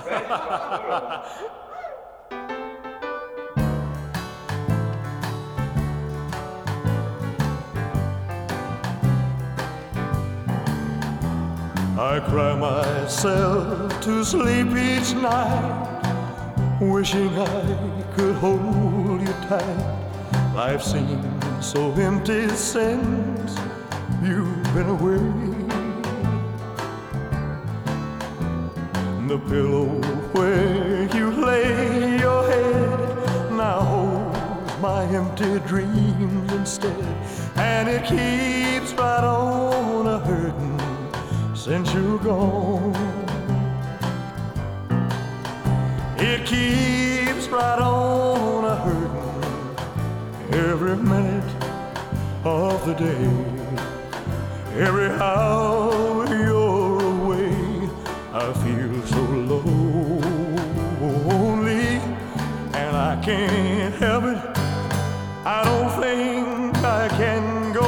I cry myself to sleep each night, wishing I could hold you tight. Life seems so empty since you've been away. The pillow where you lay your head now holds my empty dreams instead, and it keeps right on a-hurtin' since you're gone. It keeps right on a-hurtin' every minute of the day. Every hour you're away, I feel so lonely, and I can't help it. I don't think I can go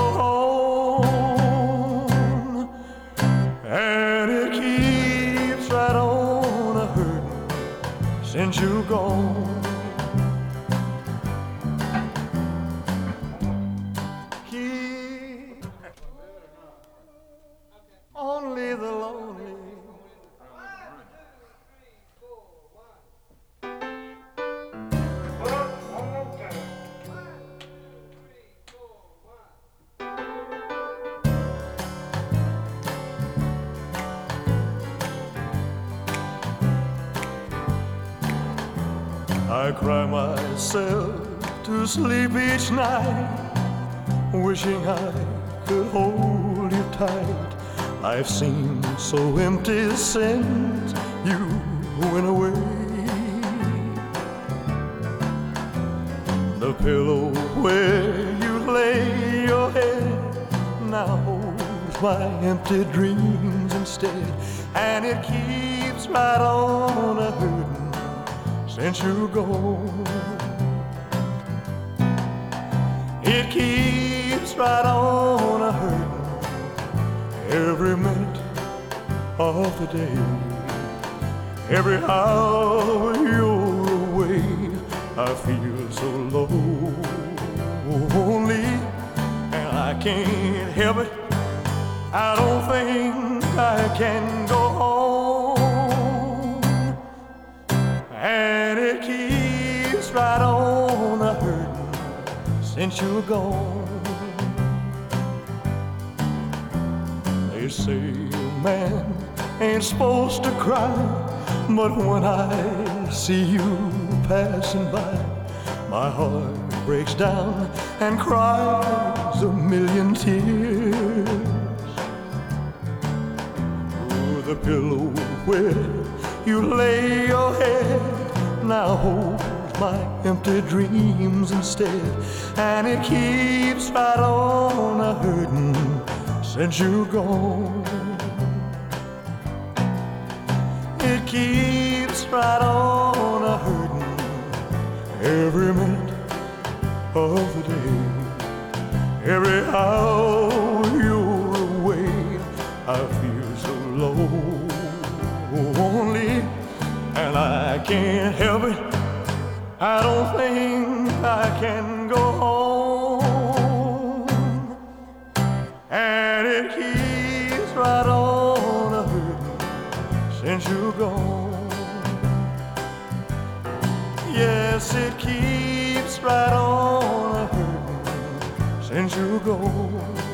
home, and it keeps right on a-hurtin' since you're gone. Only the lonely. I cry myself to sleep each night, wishing I could hold you tight. Life seems so empty since you went away. The pillow where you lay your head now holds my empty dreams instead, and it keeps right on a-hurtin' since you're gone. It keeps right on a-hurtin' every minute of the day. Every hour you're away, I feel so lonely, and I can't help it. I don't think I can go home, and it keeps right on a-hurtin' since you're gone. They say a man ain't supposed to cry, but when I see you passing by, my heart breaks down and cries a million tears. Oh, the pillow where you lay your head now holds my empty dreams instead, and it keeps right on a-hurtin' since you're gone. It keeps right on a-hurtin' every minute of the day. Every hour you're away, I feel so lonely, and I can't help it. I don't think I can go home, and it keeps right on a-hurtin' since you're gone. Yes, it keeps right on a-hurtin' since you're gone.